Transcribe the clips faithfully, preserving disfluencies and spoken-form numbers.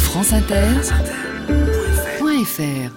France Inter point F R.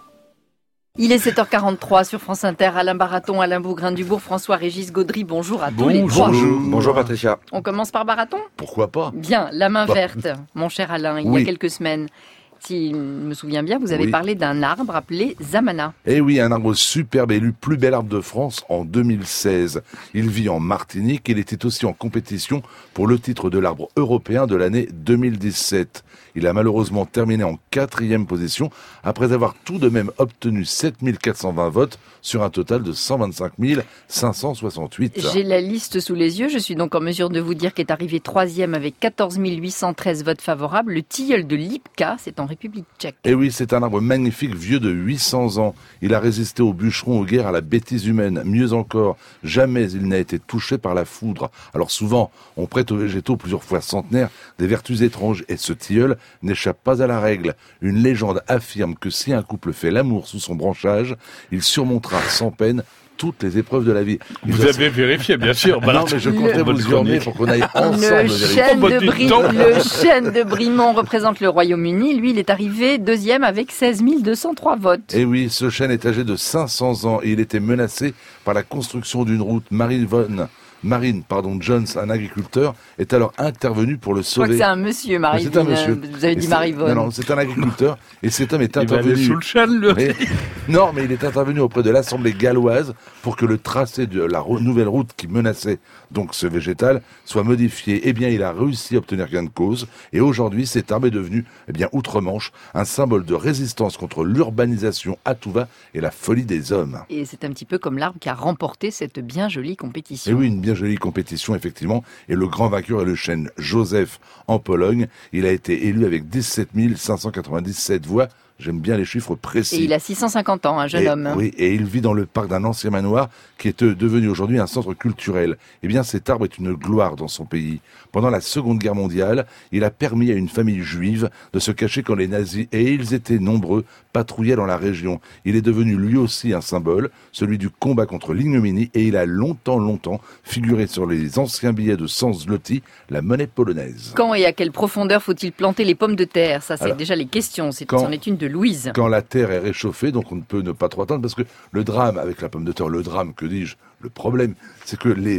Il est sept heures quarante-trois sur France Inter. Alain Baraton, Alain Bougrain-Dubourg, François-Régis Gaudry, bonjour à tous les trois. Bonjour. Bonjour Patricia. On commence par Baraton ? Pourquoi pas ? Bien, la main Bah. verte, mon cher Alain, il Oui. y a quelques semaines. Si je me souviens bien, vous avez Oui. parlé d'un arbre appelé Zamana. Eh oui, un arbre superbe élu plus bel arbre de France en deux mille seize. Il vit en Martinique. Il était aussi en compétition pour le titre de l'arbre européen de l'année deux mille dix-sept. Il a malheureusement terminé en quatrième position après avoir tout de même obtenu sept mille quatre cent vingt votes sur un total de cent vingt-cinq mille cinq cent soixante-huit. J'ai la liste sous les yeux. Je suis donc en mesure de vous dire qu'est arrivé troisième avec quatorze mille huit cent treize votes favorables. Le tilleul de Lipka, c'est en République tchèque. Eh oui, c'est un arbre magnifique, vieux de huit cents ans. Il a résisté aux bûcherons, aux guerres, à la bêtise humaine. Mieux encore, jamais il n'a été touché par la foudre. Alors souvent, on prête aux végétaux plusieurs fois centenaires des vertus étranges. Et ce tilleul n'échappe pas à la règle. Une légende affirme que si un couple fait l'amour sous son branchage, il surmontera sans peine toutes les épreuves de la vie. Il Vous doit- avez vérifié, bien sûr. Ah non, mais je comptais Bonne vous y emmener chronique. pour qu'on aille ensemble Le vérifier. chêne, Oh, bah, de dis Bri- donc. le chêne de Brimont représente le Royaume-Uni. Lui, il est arrivé deuxième avec seize mille deux cent trois votes. Eh oui, ce chêne est âgé de cinq cents ans et il était menacé par la construction d'une route. Marine Von, Marine, pardon, Jones, un agriculteur, est alors intervenu pour le Je crois que sauver. c'est un monsieur, Marie. C'est un monsieur. Vous avez Et dit c'est- Marivonne. Non, non, c'est un agriculteur et cet homme est Il va aller intervenu. sous le chêne, le... Mais- non, mais il est intervenu auprès de l'Assemblée galloise pour que le tracé de la rou- nouvelle route qui menaçait donc ce végétal soit modifié. Eh bien, il a réussi à obtenir gain de cause et aujourd'hui, cet arbre est devenu, eh bien, outre-Manche, un symbole de résistance contre l'urbanisation à tout va et la folie des hommes. Et c'est un petit peu comme l'arbre qui a remporté cette bien jolie compétition. Et oui, une bien jolie compétition, effectivement. Et le grand vainqueur est le chêne Joseph en Pologne. Il a été élu avec dix-sept mille cinq cent quatre-vingt-dix-sept voix. J'aime bien les chiffres précis. Et il a six cent cinquante ans, un jeune Et- homme. Oui, et il vit dans le parc d'un ancien manoir qui est euh, devenu aujourd'hui un centre culturel. Eh bien, cet arbre est une gloire dans son pays. Pendant la Seconde Guerre mondiale, il a permis à une famille juive de se cacher quand les nazis, et ils étaient nombreux, patrouillaient dans la région. Il est devenu lui aussi un symbole, celui du combat contre l'ignominie, et il a longtemps, longtemps figuré sur les anciens billets de cent zloty, la monnaie polonaise. Quand et à quelle profondeur faut-il planter les pommes de terre ? Ça, c'est Alors, déjà les questions. C'est, quand- c'en est une de Louise. Quand la terre est réchauffée, donc on ne peut ne pas trop attendre, parce que le drame avec la pomme de terre, le drame, que dis-je, le problème, c'est que les,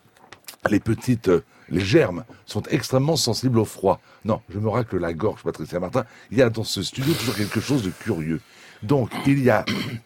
les petites, euh, les germes sont extrêmement sensibles au froid. Non, je me racle la gorge, Patricia Martin. Il y a dans ce studio toujours quelque chose de curieux. Donc, il y a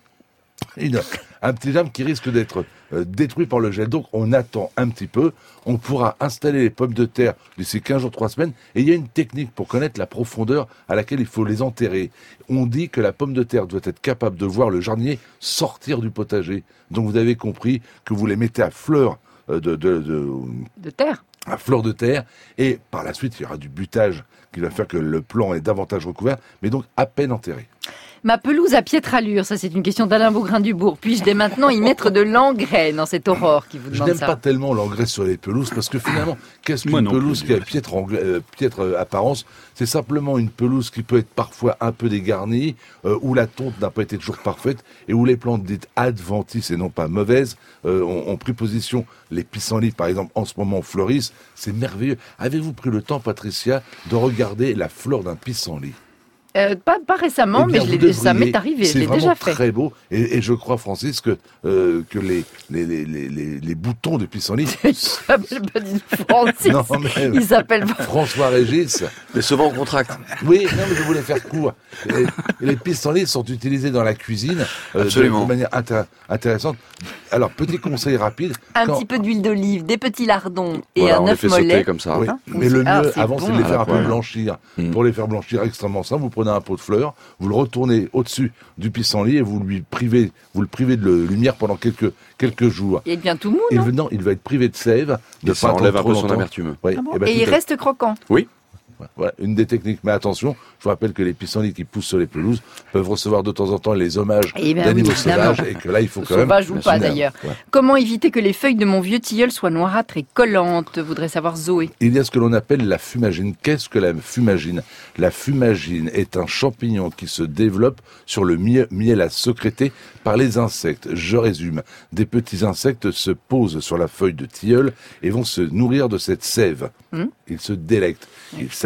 une, un petit germe qui risque d'être euh, détruit par le gel. Donc, on attend un petit peu. On pourra installer les pommes de terre d'ici quinze jours, trois semaines. Et il y a une technique pour connaître la profondeur à laquelle il faut les enterrer. On dit que la pomme de terre doit être capable de voir le jardinier sortir du potager. Donc, vous avez compris que vous les mettez à fleur euh, de, de, de, De terre. à fleur de terre, et par la suite, il y aura du butage qui va faire que le plant est davantage recouvert, mais donc à peine enterré. Ma pelouse à piètre allure, ça c'est une question d'Alain Bougrain-Dubourg. Puis-je dès maintenant y mettre de l'engrais dans cette aurore qui vous Je demande n'aime ça ? pas tellement l'engrais sur les pelouses, parce que finalement, qu'est-ce Moi qu'une non plus, pelouse qui a Dieu. piètre, engrais- euh, piètre euh, apparence ? C'est simplement une pelouse qui peut être parfois un peu dégarnie, euh, où la tonte n'a pas été toujours parfaite, et où les plantes dites adventices et non pas mauvaises euh, ont, ont pris position. Les pissenlits, par exemple, en ce moment fleurissent, c'est merveilleux. Avez-vous pris le temps, Patricia, de regarder la fleur d'un pissenlit ? Euh, pas, pas récemment, Eh bien, mais je vous l'ai- ça devriez. m'est arrivé, je C'est l'ai vraiment déjà fait. très beau. Et, et je crois, Francis, que, euh, que les, les, les, les, les, les boutons de pissenlit... Il s'appelle pas du tout Francis, Non, mais- il s'appelle François-Régis... Mais souvent on contracte. Oui, non, mais je voulais faire court. Les, les pissenlits sont utilisés dans la cuisine euh, de, Absolument. de manière intér- intéressante. Alors, petit conseil rapide. un quand- petit peu d'huile d'olive, des petits lardons et Voilà, un on les œuf fait sauter mollet. comme ça. Oui, Hein, mais le ah, mieux c'est avant, bon. c'est de les À faire la un peu poêle. blanchir. Mm. Pour les faire blanchir extrêmement simple, vous prenez un pot de fleurs, vous le retournez au-dessus du pissenlit et vous lui privez, vous le privez de le- lumière pendant quelques quelques jours. Il devient tout mou, Et non ? non, il va être privé de sève, de Et ça pas enlève attendre un trop peu son longtemps. amertume. Oui, Ah bon eh ben, Et il tout à- reste croquant. Voilà, une des techniques. Mais attention, je vous rappelle que les pissenlits qui poussent sur les pelouses peuvent recevoir de temps en temps les hommages Eh bien d'animaux oui, évidemment. sauvages et que là, il faut quand même... Sauvage ou pas Bien sûr. d'ailleurs. Ouais. Comment éviter que les feuilles de mon vieux tilleul soient noirâtres et collantes, voudrait savoir Zoé. Il y a ce que l'on appelle la fumagine. Qu'est-ce que la fumagine ? La fumagine est un champignon qui se développe sur le miel, miel à sécréter par les insectes. Je résume. Des petits insectes se posent sur la feuille de tilleul et vont se nourrir de cette sève. Mmh. Ils se délectent. Ils s'amusent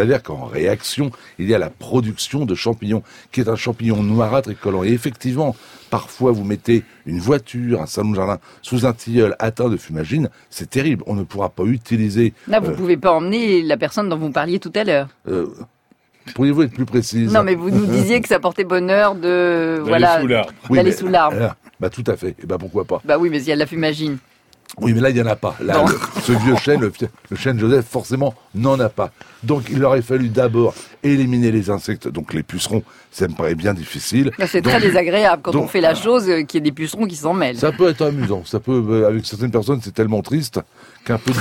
C'est-à-dire qu'en réaction, il y a la production de champignons, qui est un champignon noirâtre et collant. Et effectivement, parfois vous mettez une voiture, un salon de jardin, sous un tilleul atteint de fumagine, c'est terrible. On ne pourra pas utiliser... Là, vous euh, pouvez pas emmener la personne dont vous parliez tout à l'heure. euh, pourriez-vous être plus précise? Non, mais vous nous disiez que ça portait bonheur de... D'aller voilà, sous l'arbre. Oui, d'aller mais- sous l'arbre. euh, bah tout à fait. Et ben pourquoi pas? Bah oui, mais il y a de la fumagine. Oui, mais là, il n'y en a pas. Là, Non. le- ce vieux chêne, le, le chêne Joseph, forcément, n'en a pas. Donc, il aurait fallu d'abord éliminer les insectes, donc les pucerons. Ça me paraît bien difficile. C'est Donc, très désagréable quand donc- on fait la chose euh, qu'il y ait des pucerons qui s'en mêlent. Ça peut être amusant. Ça peut, euh, avec certaines personnes, c'est tellement triste qu'un peu de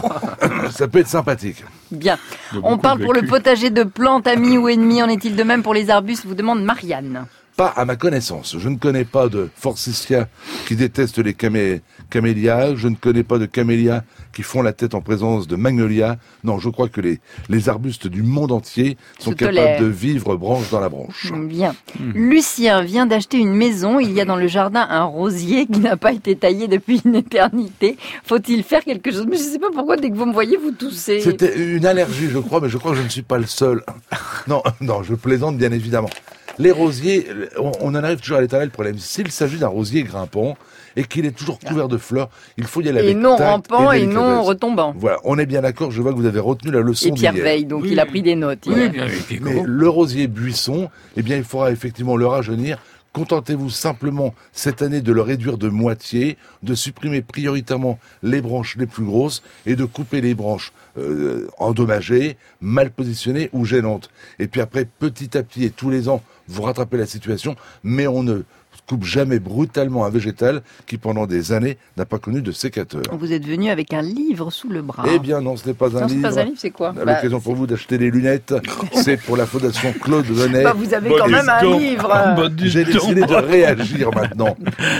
dire- ça peut être sympathique. Bien. Il y a On beaucoup parle de pour le vécu. potager de plantes, amis ou ennemis. En est-il de même pour les arbustes? Vous demande Marianne. Pas à ma connaissance. Je ne connais pas de forsythia qui détestent les camé- camélias. Je ne connais pas de camélias qui font la tête en présence de magnolias. Non, je crois que les, les arbustes du monde entier sont Se capables tolèrent. de vivre branche dans la branche. Bien. Lucien vient d'acheter une maison. Il y a dans le jardin un rosier qui n'a pas été taillé depuis une éternité. Faut-il faire quelque chose? Mais je ne sais pas pourquoi, dès que vous me voyez, vous toussez. C'était une allergie, je crois, mais je crois que je ne suis pas le seul. Non, non, je plaisante bien évidemment. Les rosiers, on, on en arrive toujours à l'éternel problème. S'il s'agit d'un rosier grimpant et qu'il est toujours couvert de fleurs, il faut y aller Et avec non tact rampant et délicatesse. non retombant. Voilà, on est bien d'accord, je vois que vous avez retenu la leçon Et Pierre d'hier. Veille, donc Oui. il a pris des notes. Oui, hier. bien avec les Mais coraux. le rosier buisson, eh bien, il faudra effectivement le rajeunir. Contentez-vous simplement cette année de le réduire de moitié, de supprimer prioritairement les branches les plus grosses et de couper les branches euh, endommagées, mal positionnées ou gênantes. Et puis après, petit à petit et tous les ans, vous rattrapez la situation, mais on ne coupe jamais brutalement un végétal qui pendant des années n'a pas connu de sécateur. Vous êtes venu avec un livre sous le bras. Eh bien non, ce n'est pas un non, c'est livre. pas un livre, c'est quoi? À Bah, l'occasion pour vous d'acheter des lunettes, c'est pour la Fondation Claude Venet. bah, vous avez Bon, quand dis même un donc. livre. Bah, dis J'ai donc. décidé de réagir maintenant.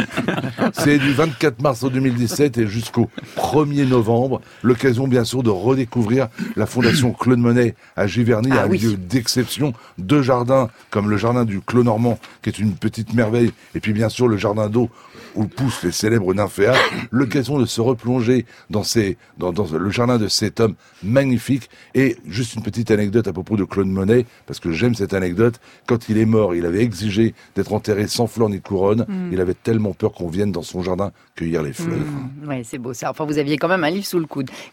C'est du vingt-quatre mars deux mille dix-sept et jusqu'au premier novembre. L'occasion, bien sûr, de redécouvrir la Fondation Claude Monet à Giverny, Ah un oui. lieu d'exception. Deux jardins, comme le jardin du Clos Normand, qui est une petite merveille, et puis bien sûr le jardin d'eau où poussent les célèbres nymphéas. L'occasion de se replonger dans, ces, dans, dans le jardin de cet homme magnifique. Et juste une petite anecdote à propos de Claude Monet, parce que j'aime cette anecdote. Quand il est mort, il avait exigé d'être enterré sans fleurs ni couronne. Il avait tellement peur qu'on vienne dans son jardin cueillir les fleurs. Mmh, ouais, c'est beau ça. Enfin, vous aviez quand même un livre sous le coude.